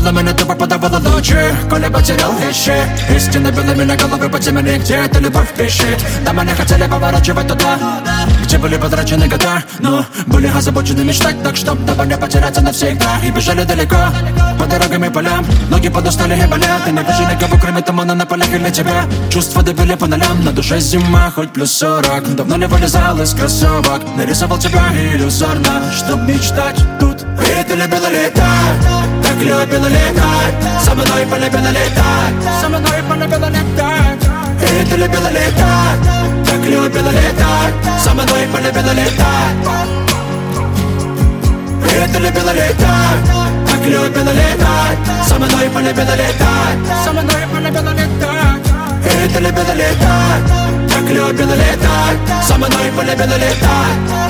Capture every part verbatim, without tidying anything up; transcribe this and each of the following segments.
Было меня тупо подавало лучи, коли потерял вещи. Истинно было меня головы потемнели, где эта любовь пищит. Там они хотели поворачивать туда, где были потрачены года, но были озабочены мечтать так, чтоб тобой не потеряться навсегда. И бежали далеко, по дорогам и полям. Ноги подустали и болят, и не вижу никого, кроме тумана на полях или тебя. Чувства добили по нолям, на душе зима, хоть плюс сорок. Давно не вылезал из кроссовок, нарисовал тебя иллюзорно, чтоб мечтать тут. И ты любила летать, так любила летать, со мной полюбила летать, со мной полюбила летать. И ты любила летать, так любила летать, со мной полюбила летать. И ты любила летать, так любила летать, со мной полюбила летать, со мной полюбила летать. И ты любила летать, так любила летать, со мной полюбила летать.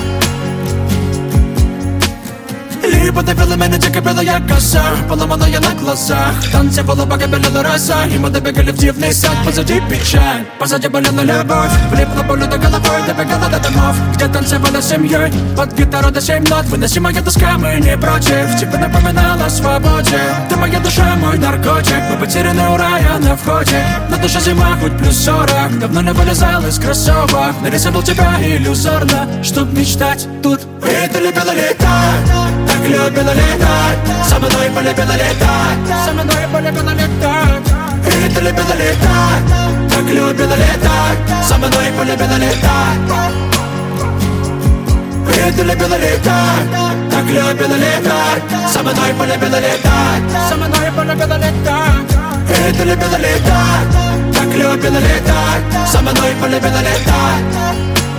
Либо ты пила меня, дико белая коса, поломанная на глазах. Танцевала, пока белела роса, и мы добегали в дивный сад. Позади печаль, позади болела любовь. Влипла болью до головой, добегала до домов, где танцевала с семьей, под гитару до семь нот. Выносимая тоска, мы не против, тебе напоминала о свободе. Ты моя душа, мой наркотик, мы потеряны у рая на входе. На душе зима, хоть плюс сорок, давно не вылезал из кроссовок. Нарисовал тебя иллюзорно, чтоб мечтать тут. И ты любила летать, так любила летать, со мной полюбила летать, со мной полюбила летать. И ты любила летать, так любила летать, со мной полюбила летать. И ты любила летать, так любила летать, со мной полюбила летать, со мной полюбила летать. И ты любила летать, так любила летать, со мной полюбила летать.